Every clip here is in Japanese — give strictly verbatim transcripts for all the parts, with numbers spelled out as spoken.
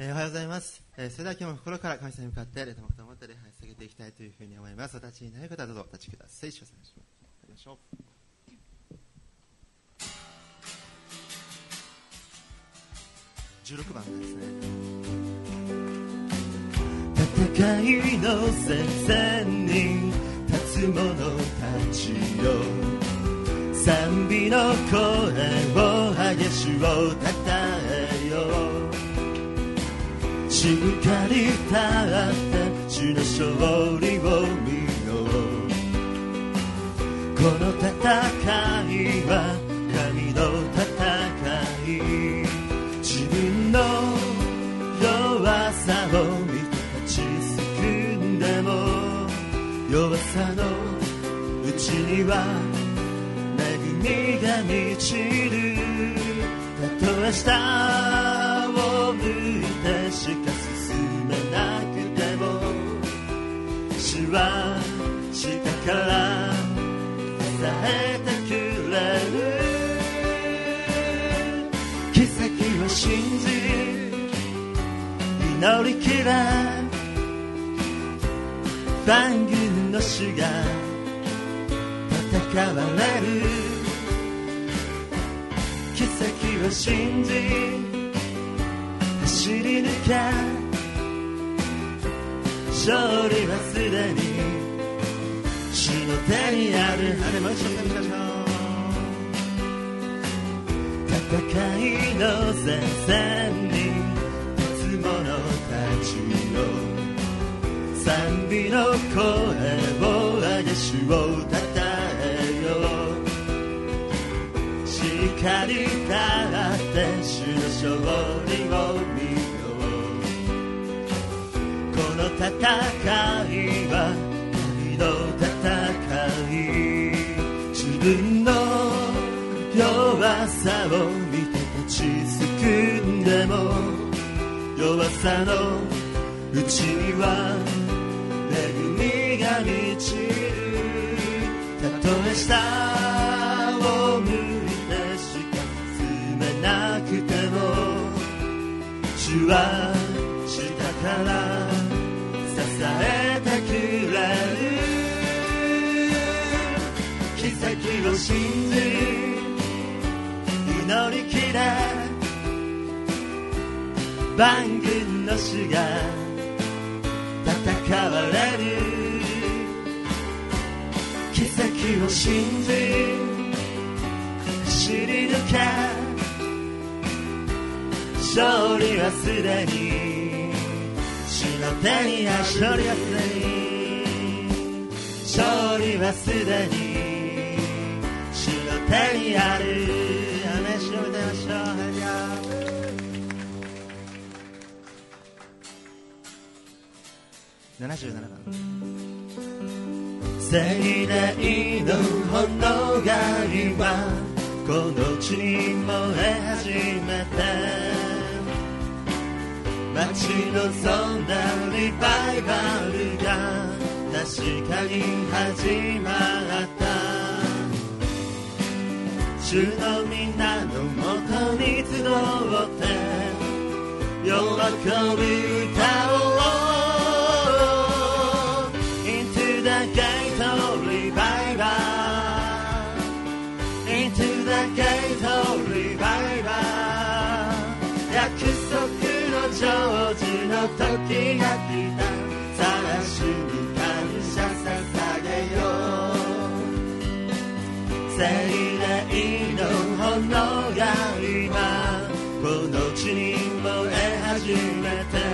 えー、おはようございます、えー、それでは今日も心から神様に向かって霊と誠を持って礼拝を捧げていきたいというふうに思います。お立ちになる方はどうぞお立ちください。一緒にお願いしましょう。じゅうろくばんですね。戦いの前線に立つ者たちよ、賛美の声を上げ主をたたえよ。しっかり立って主の勝利を見よう。この戦いは神の戦い。自分の弱さを見て立ちすくんでも、弱さのうちには恵みが満ちる。たとえ下を向いてしか進めなくても、主は下から支えてくれる。奇跡を信じ祈りきれ、万軍の主が戦われる。奇跡を信じ走り抜け、勝利はすでに主の手にある。あれも一緒に歌いましょう。戦いの前線に立つ者たちよ、賛美の声を上げ主をたたえよ。しっかり立って主の勝利を見よう。この戦いは神の戦い。自分の弱さを見て立ちすくんでも、弱さのうちには恵みが満ちる。たとえ下を向いてしか進めなくても、主は下から支えてくれる。奇跡を信じ祈りきれ、万軍の主が戦われる。奇跡を信じ走り抜け、勝利はすでに主の手にある。勝利はすでに勝利はすでに主の手にある。アメン。主を歌いましょう。ななじゅうななばん。聖霊の炎が今この地に燃え始めて、待ち望んだリバイバルが確かに始まった。主の皆のもとに集って喜び歌おう。Into the gate of revival, Into the gate of revival。 約束の成就の時が来た。さあ主に感謝捧げよう。聖霊の炎が今この地に燃え始めて、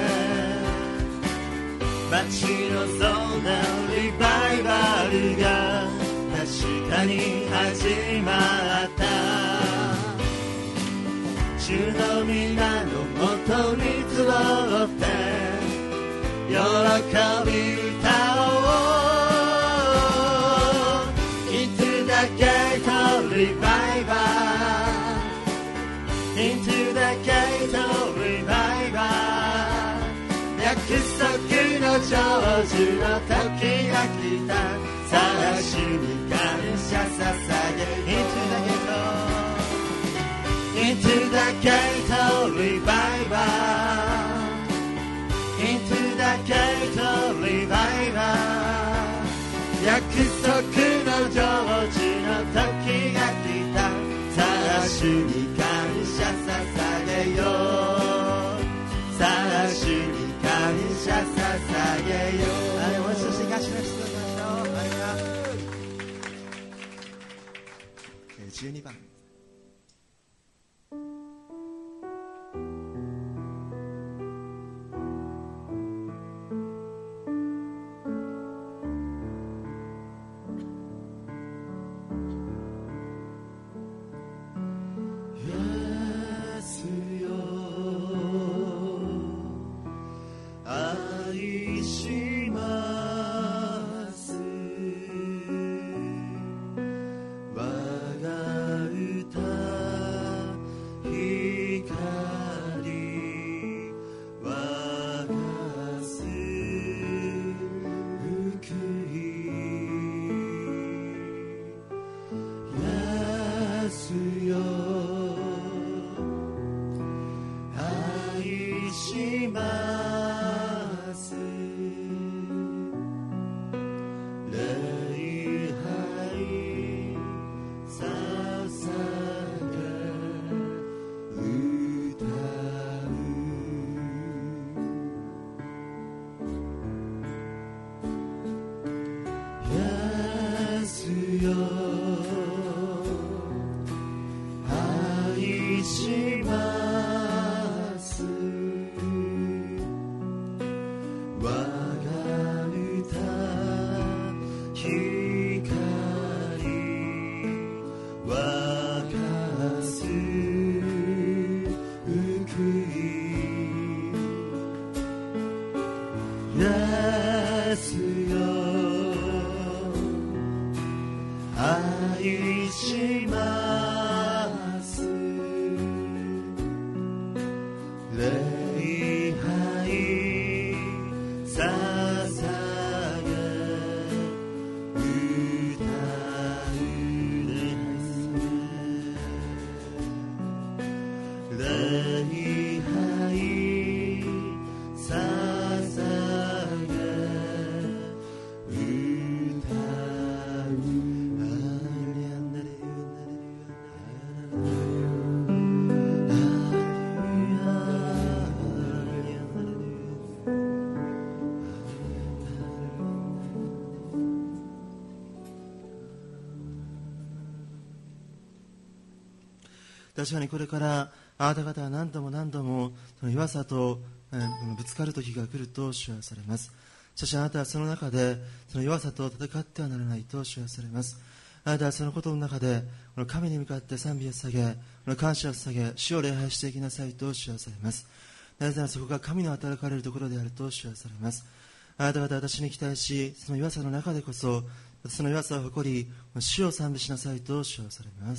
待ち望んだリバイバルが確かに始まった。主の皆のもとに集って喜び歌おう。 Into the gate of revival, Into the gate of revival。 約束の成就の時が来た。さあ主に感謝捧げ。 Into the gate of Into the gate of revival, 足の成就の時が来た。さあ主に感謝捧げよう。さあ主に感謝捧げよう。はい、もう一度感謝してください。じゅうにばん。確かにこれからあなた方は何度も何度もその弱さと、えー、ぶつかる時が来ると主はされます。しかしあなたはその中でその弱さと戦ってはならないと主はされます。あなたはそのことの中でこの神に向かって賛美を捧げ、この感謝を捧げ、主を礼拝していきなさいと主はされます。なぜならそこが神の働かれるところであると主はされます。あなた方は私に期待し、その弱さの中でこそその弱さを誇り、主を賛美しなさいと主はされます。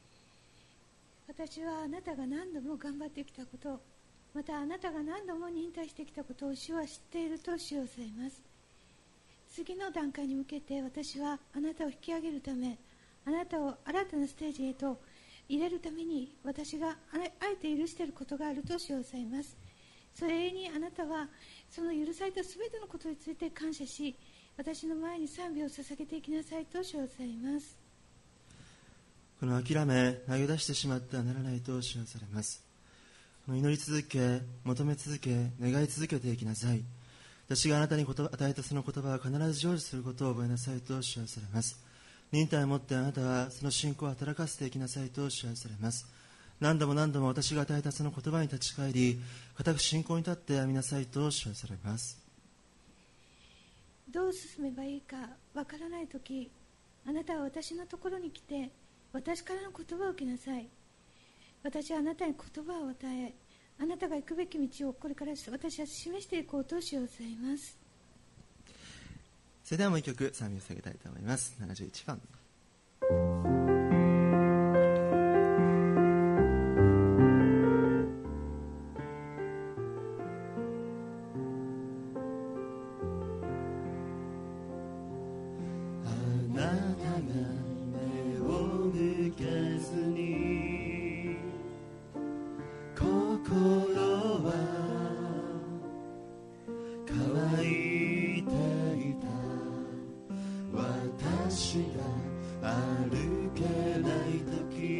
私はあなたが何度も頑張ってきたこと、またあなたが何度も忍耐してきたことを主は知っていると主をされます。次の段階に向けて私はあなたを引き上げるため、あなたを新たなステージへと入れるために私があえて許していることがあると主をされます。それにあなたはその許されたすべてのことについて感謝し、私の前に賛美を捧げていきなさいと主をされます。 この諦め、投げ出してしまってはならないと主はされます。この祈り続け、求め続け、願い続けていきなさい。私があなたに与えたその言葉は必ず成就することを覚えなさいと主はされます。忍耐をもってあなたはその信仰を働かせていきなさいと主はされます。何度も何度も私が与えたその言葉に立ち返り、固く信仰に立って歩みなさいと主はされます。 どう進めばいいかわからないとき、あなたは私のところに来て、私からの言葉を受けなさい。私はあなたに言葉を与え、あなたが行くべき道をこれから私は示していこうと主をされます。 それではもう一曲賛美を捧げたいと思います。ななじゅういちばん。乾いていた私が歩けないとき、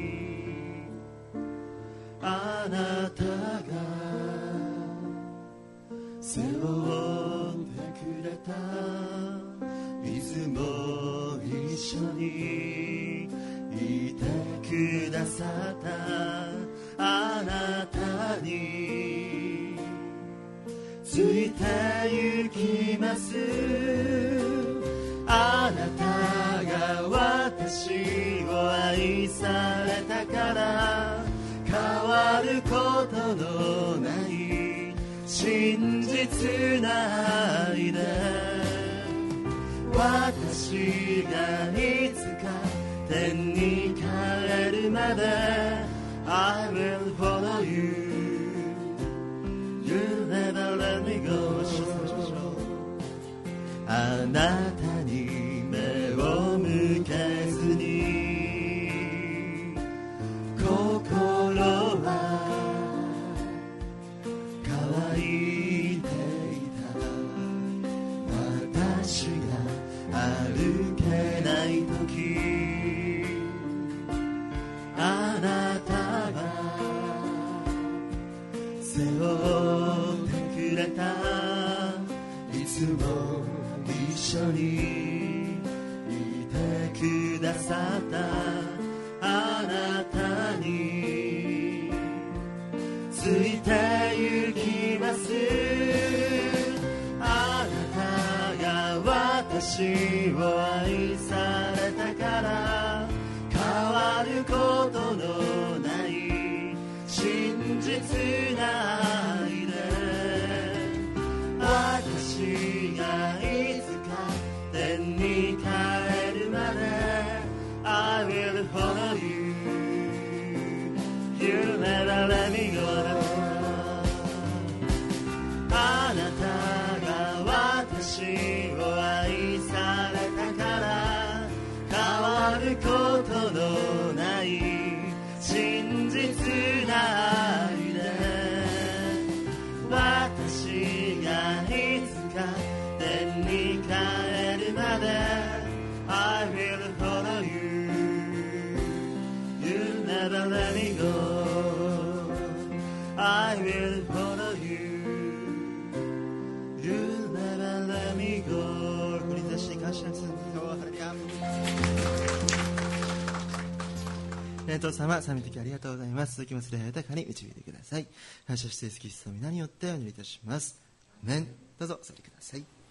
あなたが背負ってくれた、水も一緒にいてくださった、あなたについて行きます。あなたが私を愛されたから、変わることのない真実な愛で、私がいつか天に帰るまで I will follow you You never let me go。 あなたに目を向けずに心は乾いていた、私が歩けないとき、あなたが背負ってくれた、いつも一緒にいてくださった、あなたについて行きます。あなたが私を愛されたから、変わることのない真実な愛で、私がいつか天に帰るまで I will follow you You never let me go。 あなたが私を愛されたから、変わることのない真実な愛で、私がいつか天に帰るまで I will follow you You never let me go I will follow you You never let me go。 これに対して感謝の賛美をハレルヤ。天父様、賛美的ありがとうございます。続きます礼拝豊かに導いてください。感謝してイエスキリストの皆によってお祈りいたします。アメン。どうぞお座りください。